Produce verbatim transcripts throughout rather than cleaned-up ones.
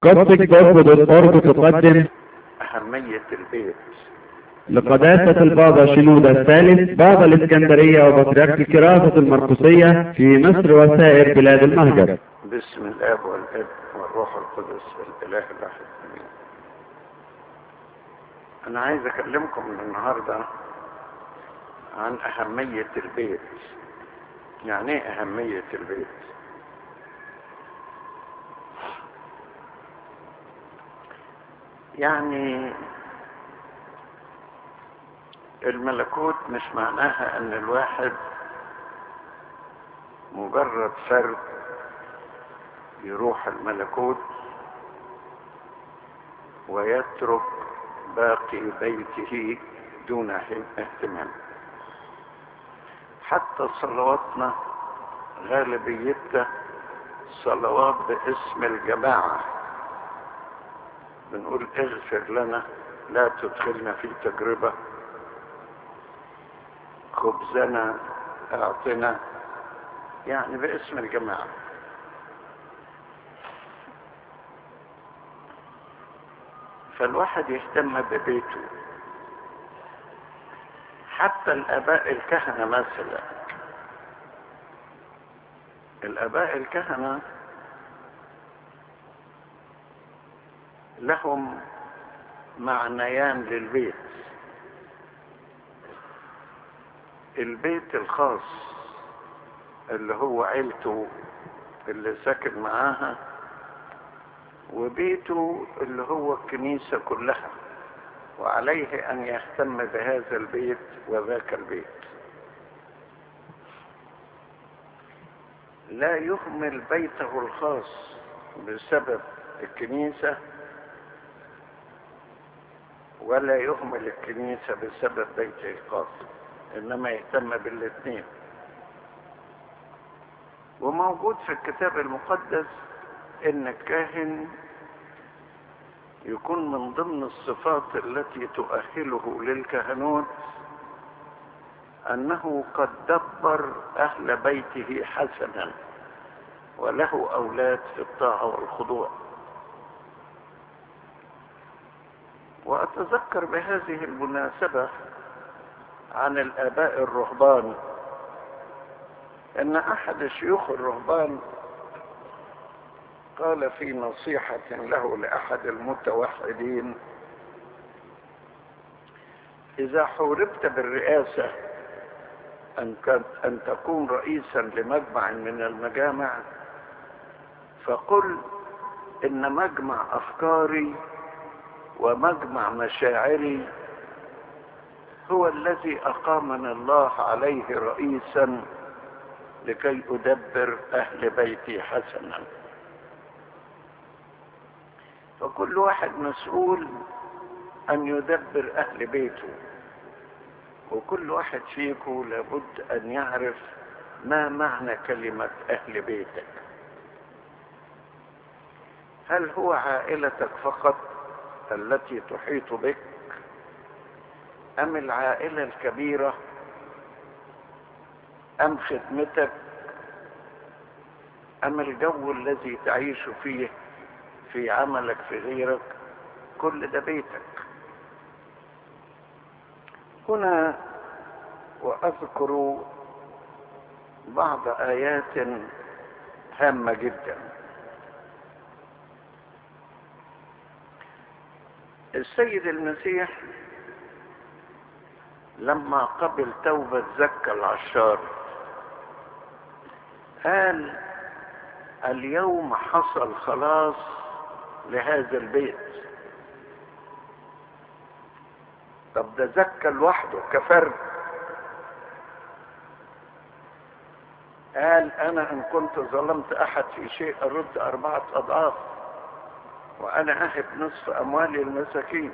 قصة جوب دوت أورج تقدم أهمية البيت. لقداسة البابا شنودة الثالث بابا الإسكندرية وبطريرك الكراسة المرقسية في مصر وسائر بلاد المهجر. باسم الآب والابن والروح القدس الإله الواحد آمين. أنا عايز أكلمكم النهاردة عن أهمية البيت. يعني إيه أهمية البيت؟ يعني الملكوت مش معناها ان الواحد مجرد فرد يروح الملكوت ويترك باقي بيته دون اهتمام. حتى صلواتنا غالبيتها صلوات باسم الجماعة، بنقول اغفر لنا، لا تدخلنا في تجربة، خبزنا اعطنا، يعني باسم الجماعة. فالواحد يهتم ببيته. حتى الآباء الكهنة مثلا، الآباء الكهنة لهم معنيان للبيت. البيت الخاص اللي هو عيلته اللي ساكن معاها، وبيته اللي هو الكنيسة كلها، وعليه أن يهتم بهذا البيت وذاك البيت. لا يهمل بيته الخاص بسبب الكنيسة، ولا يهمل الكنيسة بسبب بيته الخاص، إنما يهتم بالاثنين. وموجود في الكتاب المقدس إن الكاهن يكون من ضمن الصفات التي تؤهله للكهنوت أنه قد دبر أهل بيته حسنا وله أولاد في الطاعة والخضوع. وأتذكر بهذه المناسبة عن الآباء الرهبان أن أحد شيوخ الرهبان قال في نصيحة له لأحد المتوحدين: إذا حوربت بالرئاسة أن أن تكون رئيسا لمجمع من المجامع، فقل إن مجمع أفكاري ومجمع مشاعري هو الذي أقامنا الله عليه رئيسا لكي أدبر أهل بيتي حسنا. فكل واحد مسؤول أن يدبر أهل بيته، وكل واحد فيكم لابد أن يعرف ما معنى كلمة أهل بيتك. هل هو عائلتك فقط التي تحيط بك، أم العائلة الكبيرة، أم خدمتك، أم الجو الذي تعيش فيه في عملك في غيرك؟ كل ده بيتك. هنا وأذكر بعض آيات هامة جدا. السيد المسيح لما قبل توبة زكى العشار قال: اليوم حصل خلاص لهذا البيت. طب ده زكى لوحده كفرد، قال: أنا إن كنت ظلمت أحد في شيء أرد أربعة أضعاف، وأنا أهب نصف أموالي المساكين.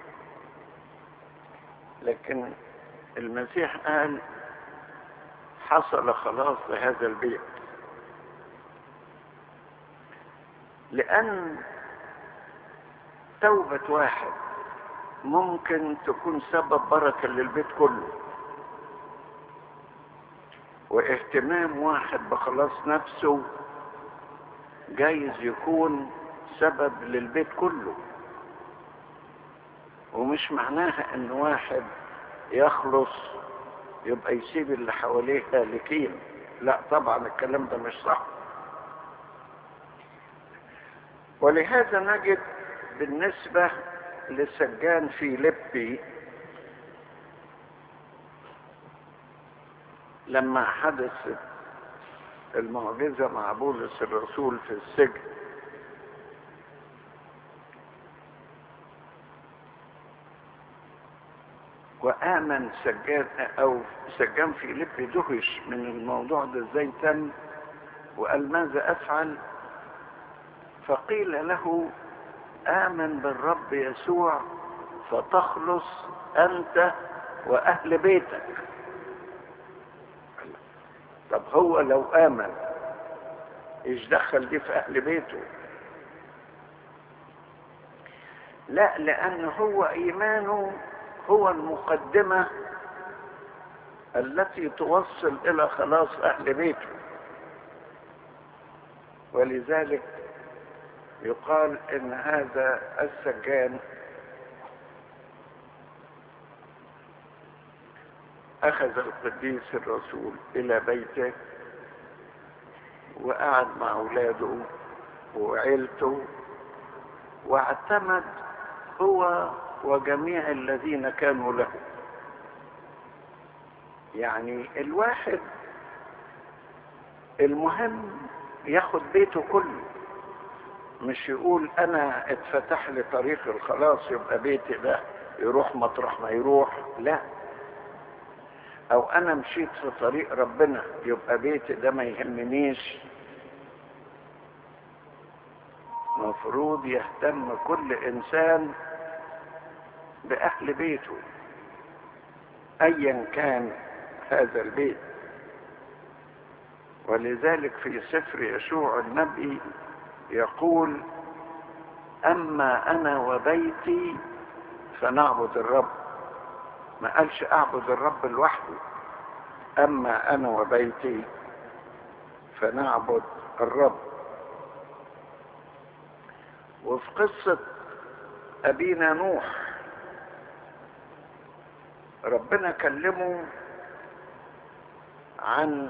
لكن المسيح قال: حصل خلاص لهذا البيت، لأن توبة واحد ممكن تكون سبب بركة للبيت كله، واهتمام واحد بخلاص نفسه جايز يكون سبب للبيت كله. ومش معناها ان واحد يخلص يبقى يسيب اللي حواليه هالكين، لا طبعا الكلام ده مش صح. ولهذا نجد بالنسبة لسجان فيليبي لما حدثت المعجزة مع بولس الرسول في السجن، وآمن سجان أو سجان فيليبي دهش من الموضوع ده ازاي تم، وقال ماذا أفعل؟ فقيل له آمن بالرب يسوع فتخلص أنت وأهل بيتك. طب هو لو آمن ايش دخل دي في أهل بيته؟ لا، لأن هو إيمانه هو المقدمة التي توصل إلى خلاص أهل بيته. ولذلك يقال إن هذا السجان أخذ القديس الرسول إلى بيته وقعد مع أولاده وعيلته، واعتمد هو وجميع الذين كانوا له. يعني الواحد المهم ياخد بيته كله، مش يقول أنا اتفتح لي طريق الخلاص يبقى بيتي ده يروح مطرح ما يروح، لا. أو أنا مشيت في طريق ربنا يبقى بيتي ده ما يهمنيش. مفروض يهتم كل إنسان بأهل بيته أيا كان هذا البيت. ولذلك في سفر يشوع النبي يقول أما أنا وبيتي فنعبد الرب. ما قالش أعبد الرب لوحده، أما أنا وبيتي فنعبد الرب. وفي قصة أبينا نوح ربنا كلمه عن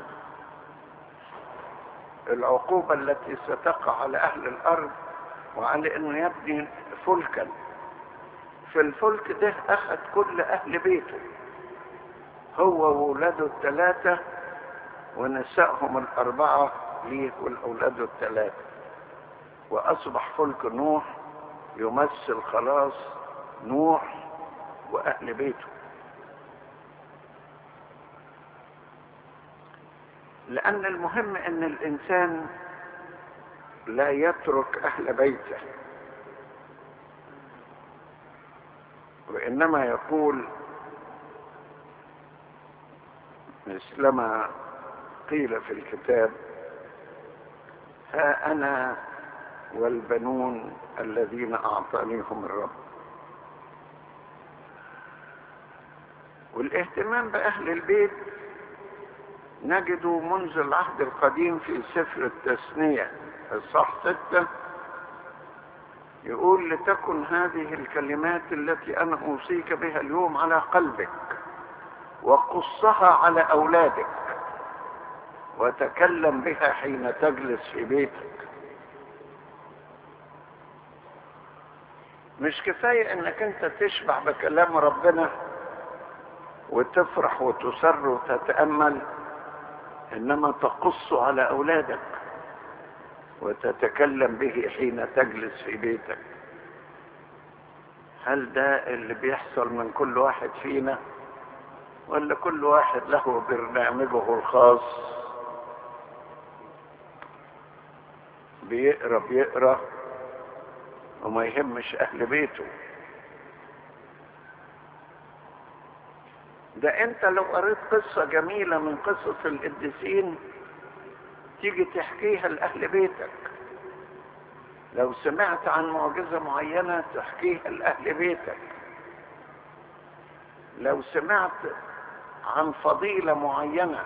العقوبة التي ستقع على أهل الأرض وعلى أنه يبني فلكا. في الفلك ده أخذ كل أهل بيته، هو وولاده الثلاثة ونسائهم الأربعة ليه والأولاد الثلاثة، وأصبح فلك نوح يمثل خلاص نوح وأهل بيته. لأن المهم أن الإنسان لا يترك أهل بيته، وإنما يقول مثلما قيل في الكتاب ها أنا والبنون الذين أعطانيهم الرب. والاهتمام بأهل البيت نجده منذ العهد القديم في سفر التثنية الصح ستة، يقول لتكن هذه الكلمات التي أنا أوصيك بها اليوم على قلبك وقصها على أولادك وتكلم بها حين تجلس في بيتك. مش كفاية انك انت تشبع بكلام ربنا وتفرح وتسر وتتأمل، انما تقص على اولادك وتتكلم به حين تجلس في بيتك. هل ده اللي بيحصل من كل واحد فينا، ولا كل واحد له برنامجه الخاص بيقرأ بيقرأ وما يهمش أهل بيته؟ ده أنت لو قريت قصة جميلة من قصص القديسين تيجي تحكيها لأهل بيتك، لو سمعت عن معجزة معينة تحكيها لأهل بيتك، لو سمعت عن فضيلة معينة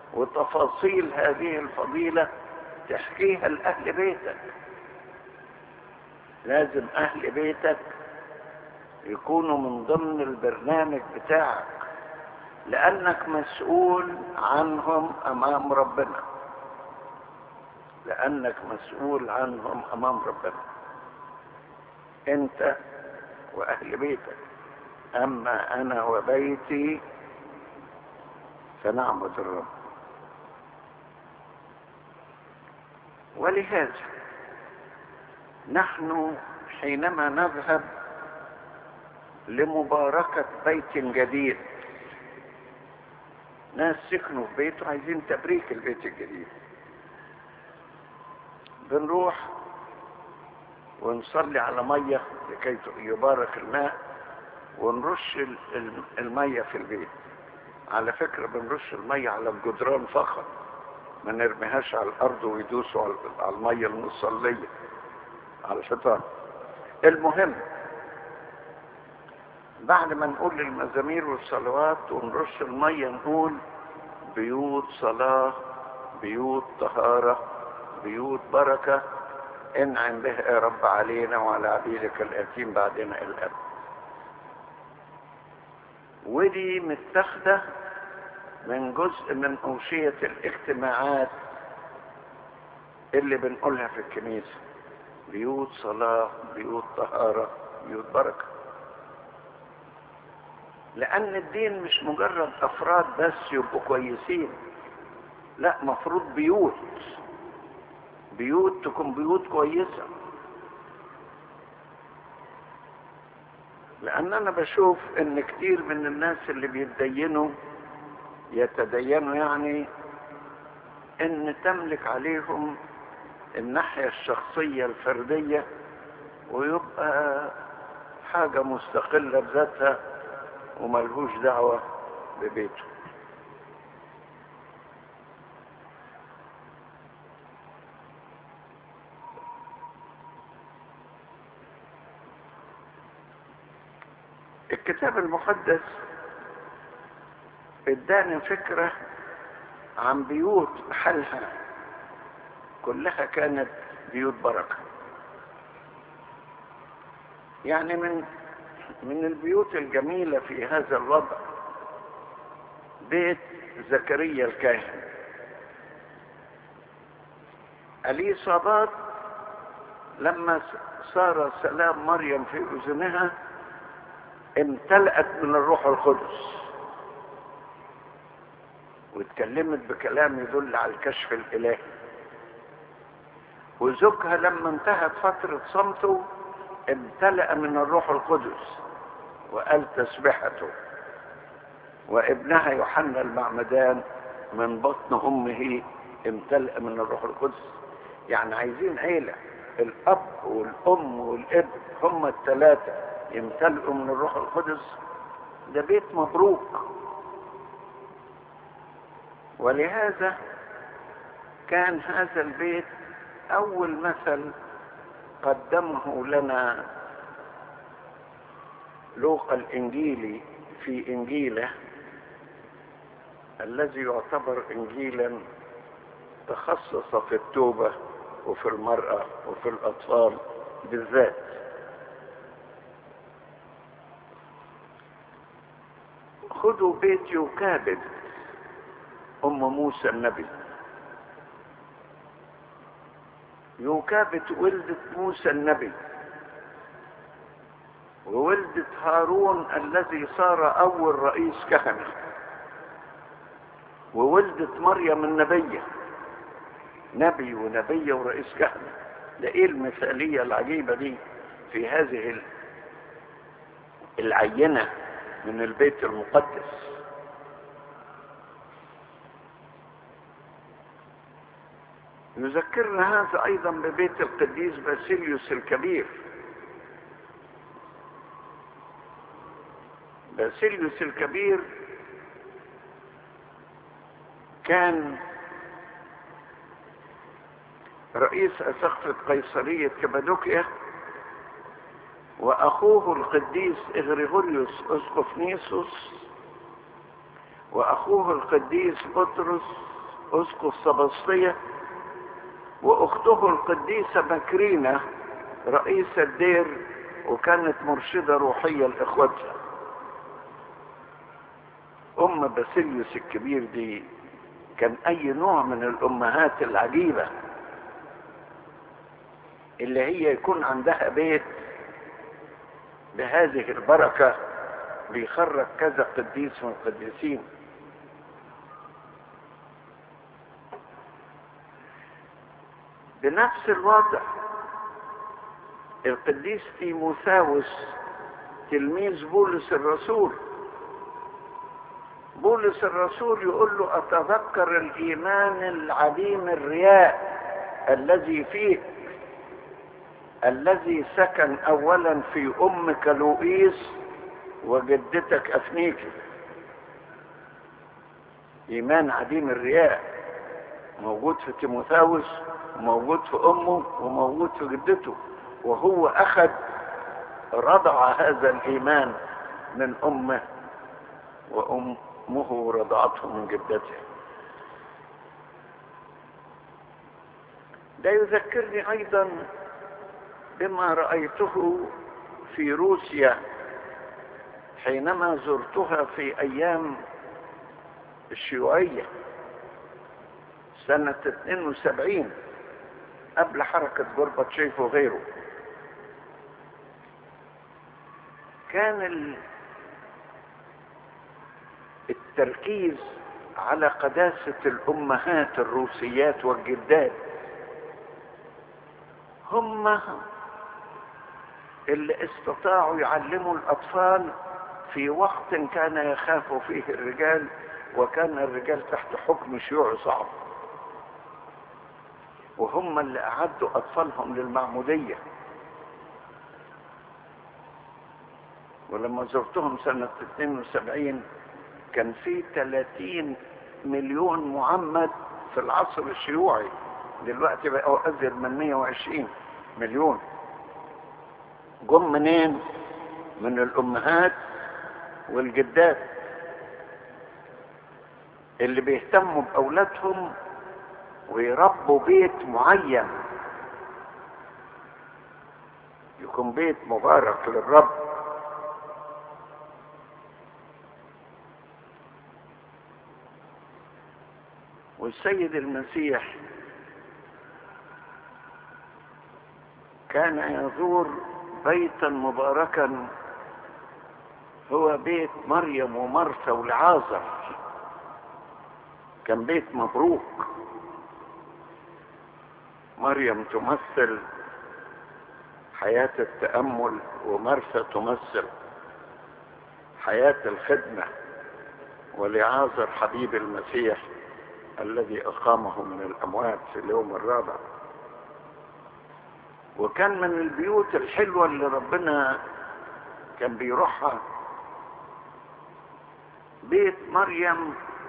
وتفاصيل هذه الفضيلة تحكيها لأهل بيتك. لازم اهل بيتك يكونوا من ضمن البرنامج بتاعك، لانك مسؤول عنهم امام ربنا، لانك مسؤول عنهم امام ربنا انت واهل بيتك. اما انا وبيتي فنعبد الرب. ولهذا نحن حينما نذهب لمباركة بيت جديد، ناس سكنوا في بيت وعايزين تبريك البيت الجديد، بنروح ونصلي على مية لكي يبارك الماء، ونرش المية في البيت. على فكرة بنرش المية على الجدران فقط، ما نرميهاش على الأرض ويدوسوا على المية المصلية على الشيطان. المهم بعد ما نقول المزامير والصلوات ونرش المية نقول بيوت صلاة، بيوت طهارة، بيوت بركة، انعم به يا رب علينا وعلى عبيدك الآتين بعدنا إلى الأبد. ودي متاخده من جزء من أوشية الاجتماعات اللي بنقولها في الكنيسة، بيوت صلاة، بيوت طهارة، بيوت بركة. لأن الدين مش مجرد أفراد بس يبقوا كويسين، لا، مفروض بيوت بيوت تكون بيوت كويسة. لأن أنا بشوف إن كتير من الناس اللي بيتدينوا يتدينوا يعني إن تملك عليهم الناحية الشخصية الفردية، ويبقى حاجة مستقلة بذاتها وملهوش دعوة ببيته. الكتاب المقدس اداني فكرة عن بيوت بحالها كلها كانت بيوت بركة. يعني من من البيوت الجميلة في هذا الوضع بيت زكريا الكاهن. اليصابات لما صار سلام مريم في اذنها امتلأت من الروح القدس واتكلمت بكلام يدل على الكشف الالهي. وزوجها لما انتهت فترة صمته امتلأ من الروح القدس وقال تسبحته. وابنها يوحنا المعمدان من بطن امه امتلأ من الروح القدس. يعني عايزين عيلة الاب والام والابن هم الثلاثة يمتلئوا من الروح القدس، ده بيت مبروك. ولهذا كان هذا البيت اول مثل قدمه لنا لوقا الانجيلي في انجيله الذي يعتبر انجيلا تخصص في التوبة وفي المرأة وفي الاطفال بالذات. خذوا بيت يوكابد ام موسى النبي. يوكابد ولدت موسى النبي وولدت هارون الذي صار اول رئيس كهنة، وولدت مريم النبية، نبي ونبية ورئيس كهنة. ده ايه المثالية العجيبة دي في هذه العينة من البيت المقدس. يذكرنا هذا ايضا ببيت القديس باسيليوس الكبير. باسيليوس الكبير كان رئيس أسقفة قيصرية كابادوكيا، وأخوه القديس إغريغوريوس أسقف نيسوس، وأخوه القديس بطرس أسقف سبسطية، وأخته القديسة مكرينة رئيس الدير وكانت مرشدة روحية لإخوتها. أم باسيليوس الكبير دي كان أي نوع من الأمهات العجيبة اللي هي يكون عندها بيت بهذه البركة بيخرج كذا قديس من القديسين. بنفس الوضع القديس تيموثاوس تلميذ بولس الرسول، بولس الرسول يقول له أتذكر الإيمان العديم الرياء الذي فيك، الذي سكن أولا في أمك لوئيس وجدتك أفنيكي. إيمان عديم الرياء موجود في تيموثاوس وموجود في أمه وموجود في جدته، وهو أخذ رضع هذا الإيمان من أمه وأمه رضعته من جدته. ده يذكرني أيضا بما رأيته في روسيا حينما زرتها في أيام الشيوعية سنة اثنين وسبعين قبل حركة غورباتشيف وغيره. كان التركيز على قداسة الأمهات الروسيات والجدات، هم اللي استطاعوا يعلموا الأطفال في وقت كان يخاف فيه الرجال، وكان الرجال تحت حكم شيوعي صعب، وهم اللي أعدوا أطفالهم للمعمودية. ولما زرتهم سنة اثنين وسبعين كان في ثلاثين مليون معمد في العصر الشيوعي، دلوقتي بقوا أزيد من مئة وعشرين مليون. جم منين؟ من الأمهات والجدات اللي بيهتموا بأولادهم ويربوا بيت معين يكون بيت مبارك للرب. والسيد المسيح كان يزور بيتا مباركا هو بيت مريم ومرثا والعازر، كان بيت مبروك. مريم تمثل حياة التأمل، ومرثا تمثل حياة الخدمة، ولعازر حبيب المسيح الذي أقامه من الأموات في اليوم الرابع. وكان من البيوت الحلوة اللي ربنا كان بيروحها بيت مريم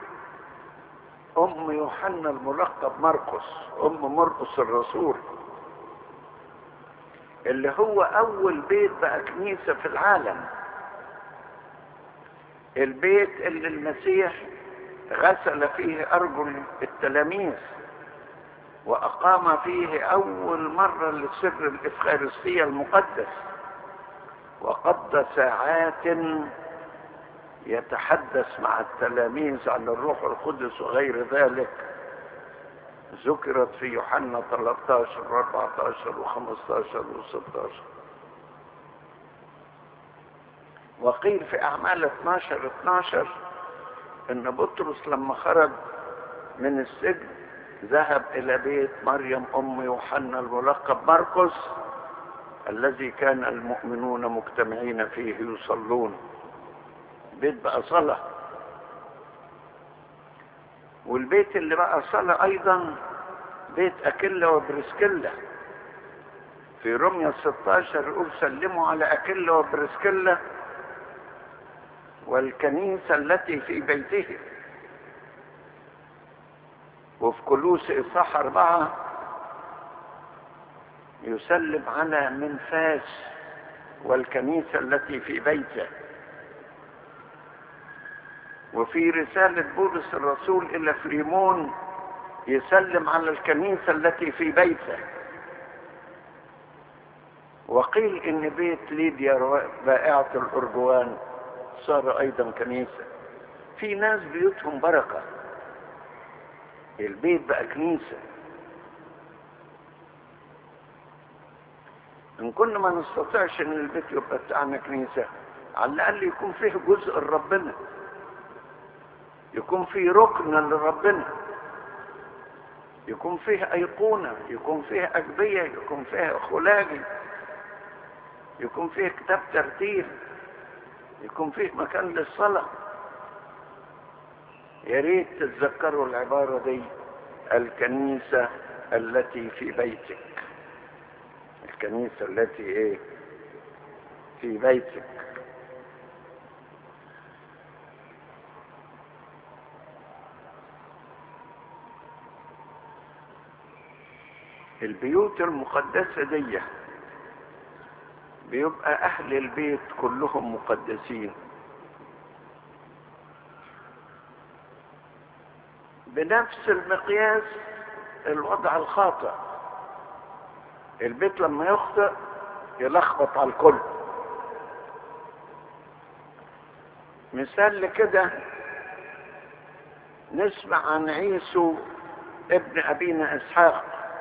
أم يوحنا الملقب مرقس، أم مرقس الرسول، اللي هو أول بيت بقى كنيسة في العالم. البيت اللي المسيح غسل فيه أرجل التلاميذ وأقام فيه أول مرة لسر الإفخارستية المقدس، وقضى ساعات يتحدث مع التلاميذ عن الروح القدس وغير ذلك، ذكرت في يوحنا ثلاثة عشر وأربعة عشر وخمسة عشر وستة عشر. وقيل في أعمال اثني عشر اثني عشر إن بطرس لما خرج من السجن ذهب إلى بيت مريم أم يوحنا الملقب مرقس الذي كان المؤمنون مجتمعين فيه يصلون. بيت بقى صلاة. والبيت اللي بقى صلاة أيضا بيت أكيلا وبرسكيلا. في روميا ستة عشر يقول سلموا على أكيلا وبرسكيلا والكنيسة التي في بيته. وفي كولوس إصحاح أربعة يسلم على منفاس والكنيسة التي في بيته. وفي رسالة بولس الرسول إلى فريمون يسلم على الكنيسة التي في بيته. وقيل ان بيت ليديا بائعة الارجوان صار ايضا كنيسة. في ناس بيوتهم بركة، البيت بقى كنيسة. ان كنا ما نستطيعش ان البيت يبقى بتاعنا كنيسة، على الاقل يكون فيه جزء لربنا، يكون فيه ركن لربنا، يكون فيه ايقونة، يكون فيه اجبية، يكون فيه خلاجي، يكون فيه كتاب ترتيل، يكون فيه مكان للصلاة. يا ريت تتذكروا العبارة دي، الكنيسة التي في بيتك. الكنيسة التي ايه؟ في بيتك. البيوت المقدسة دي بيبقى اهل البيت كلهم مقدسين. بنفس المقياس الوضع الخاطئ، البيت لما يخطئ يلخبط على الكل. مثال لكده نسمع عن عيسو ابن ابينا اسحاق،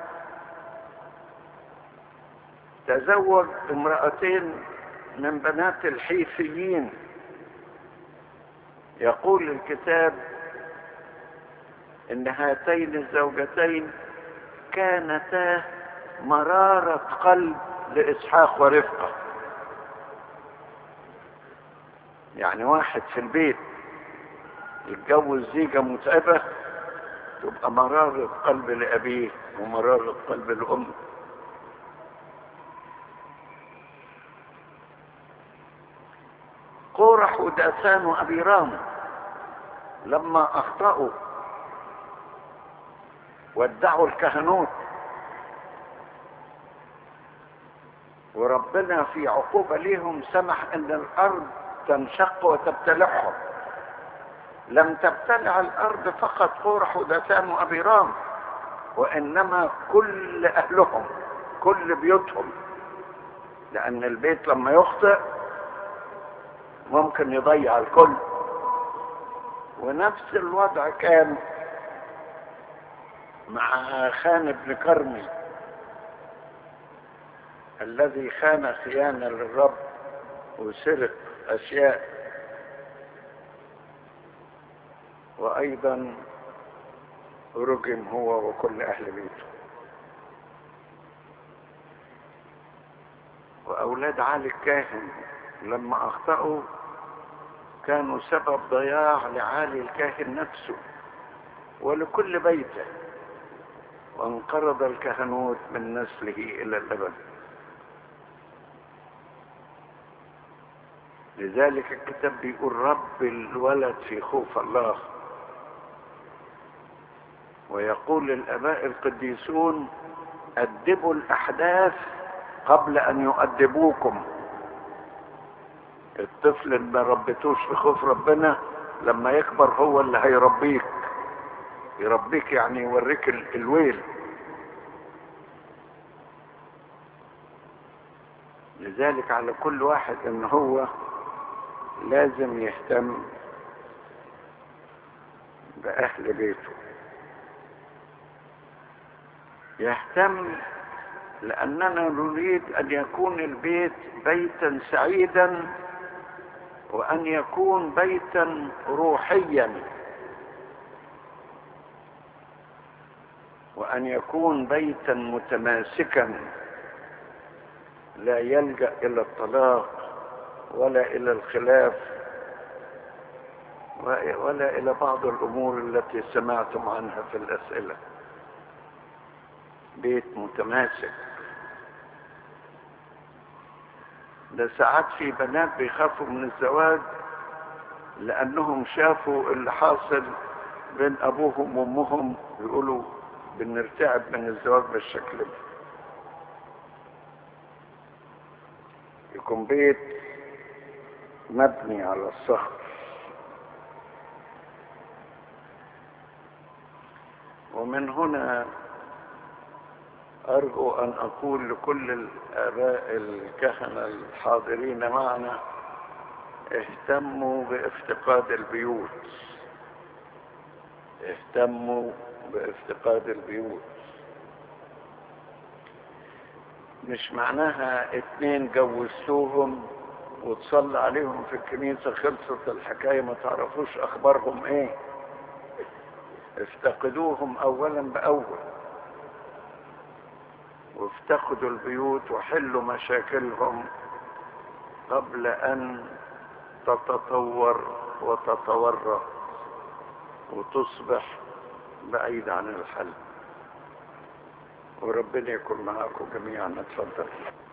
تزوج امرأتين من بنات الحيثيين. يقول الكتاب ان هاتين الزوجتين كانتا مرارة قلب لإسحاق ورفقة. يعني واحد في البيت يتجوز زيجة متعبة تبقى مرارة قلب لأبيه ومرارة قلب لأمه. قورح وداثان وأبيرام لما أخطأوا وادعوا الكهنوت، وربنا في عقوبة ليهم سمح ان الارض تنشق وتبتلعهم. لم تبتلع الارض فقط قورح وداثان وابيرام، وانما كل اهلهم، كل بيوتهم، لان البيت لما يخطئ ممكن يضيع الكل. ونفس الوضع كان مع خان بن كرمي الذي خان خيانة للرب وسرق أشياء، وأيضا رجم هو وكل أهل بيته. وأولاد علي الكاهن لما أخطأوا كانوا سبب ضياع لعالي الكاهن نفسه ولكل بيته، وانقرض الكهنوت من نسله إلى الأبد. لذلك الكتاب بيقول رب الولد في خوف الله. ويقول الآباء القديسون أدبوا الأحداث قبل أن يؤدبوكم. الطفل اللي ما ربيتوش في خوف ربنا لما يكبر هو اللي هيربيك، يربيك يعني يوريك الويل. لذلك على كل واحد ان هو لازم يهتم بأهل بيته، يهتم، لأننا نريد أن يكون البيت بيتا سعيدا، وأن يكون بيتا روحيا، وأن يكون بيتا متماسكا لا يلجأ إلى الطلاق ولا إلى الخلاف ولا إلى بعض الأمور التي سمعتم عنها في الأسئلة. بيت متماسك. ده ساعات في بنات بيخافوا من الزواج لأنهم شافوا اللي حاصل بين أبوهم وأمهم، يقولوا بنرتعب من الزواج بالشكل ده. يكون بيت مبني على الصخر. ومن هنا أرجو أن أقول لكل الآباء الكهنة الحاضرين معنا: اهتموا بافتقاد البيوت، اهتموا بافتقاد البيوت. مش معناها اتنين جوزتوهم وتصلي عليهم في الكنيسة خلصت الحكاية ما تعرفوش أخبارهم ايه. افتقدوهم أولا بأول، وافتقدوا البيوت وحلوا مشاكلهم قبل أن تتطور وتتورط وتصبح بعيد عن الحل. وربنا يكون معاكم جميعا. اتفضل.